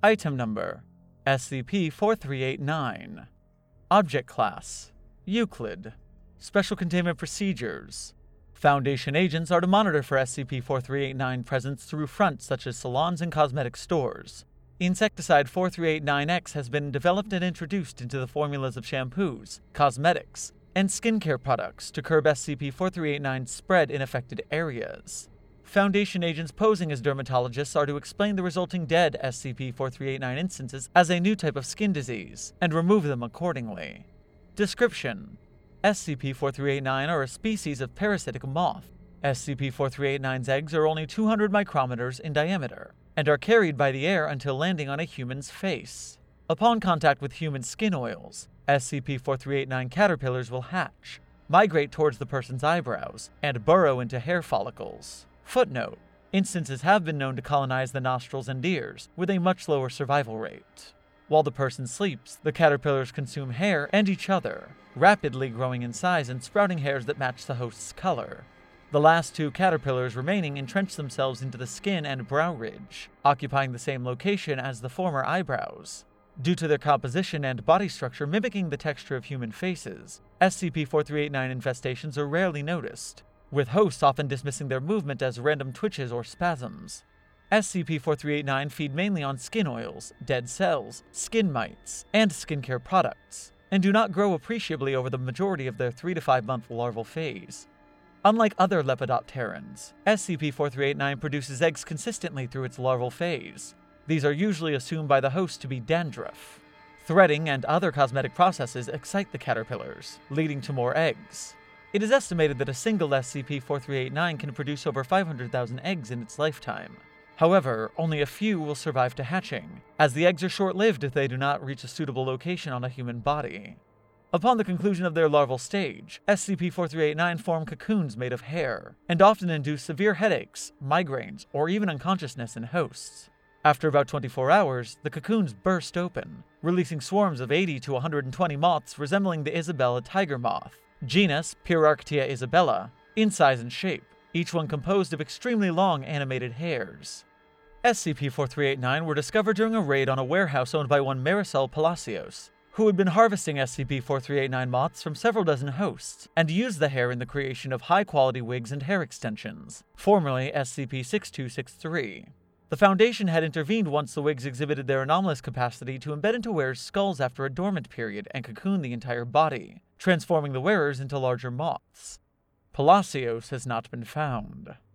Item Number: SCP-4389. Object Class: Euclid. Special Containment Procedures: Foundation agents are to monitor for SCP-4389 presence through fronts such as salons and cosmetic stores. Insecticide 4389X has been developed and introduced into the formulas of shampoos, cosmetics, and skincare products to curb SCP-4389's spread in affected areas. Foundation agents posing as dermatologists are to explain the resulting dead SCP-4389 instances as a new type of skin disease, and remove them accordingly. Description: SCP-4389 are a species of parasitic moth. SCP-4389's eggs are only 200 micrometers in diameter, and are carried by the air until landing on a human's face. Upon contact with human skin oils, SCP-4389 caterpillars will hatch, migrate towards the person's eyebrows, and burrow into hair follicles. Footnote: instances have been known to colonize the nostrils and ears, with a much lower survival rate. While the person sleeps, the caterpillars consume hair and each other, rapidly growing in size and sprouting hairs that match the host's color. The last two caterpillars remaining entrench themselves into the skin and brow ridge, occupying the same location as the former eyebrows. Due to their composition and body structure mimicking the texture of human faces, SCP-4389 infestations are rarely noticed, with hosts often dismissing their movement as random twitches or spasms. SCP-4389 feed mainly on skin oils, dead cells, skin mites, and skincare products, and do not grow appreciably over the majority of their 3 to 5 month larval phase. Unlike other Lepidopterans, SCP-4389 produces eggs consistently through its larval phase. These are usually assumed by the host to be dandruff. Threading and other cosmetic processes excite the caterpillars, leading to more eggs. It is estimated that a single SCP-4389 can produce over 500,000 eggs in its lifetime. However, only a few will survive to hatching, as the eggs are short-lived if they do not reach a suitable location on a human body. Upon the conclusion of their larval stage, SCP-4389 form cocoons made of hair, and often induce severe headaches, migraines, or even unconsciousness in hosts. After about 24 hours, the cocoons burst open, releasing swarms of 80 to 120 moths resembling the Isabella tiger moth, genus Pyrarctia isabella, in size and shape, each one composed of extremely long animated hairs. SCP-4389 were discovered during a raid on a warehouse owned by one Marisol Palacios, who had been harvesting SCP-4389 moths from several dozen hosts, and used the hair in the creation of high-quality wigs and hair extensions, formerly SCP-6263. The Foundation had intervened once the wigs exhibited their anomalous capacity to embed into wearers' skulls after a dormant period and cocoon the entire body, transforming the wearers into larger moths. Palacios has not been found.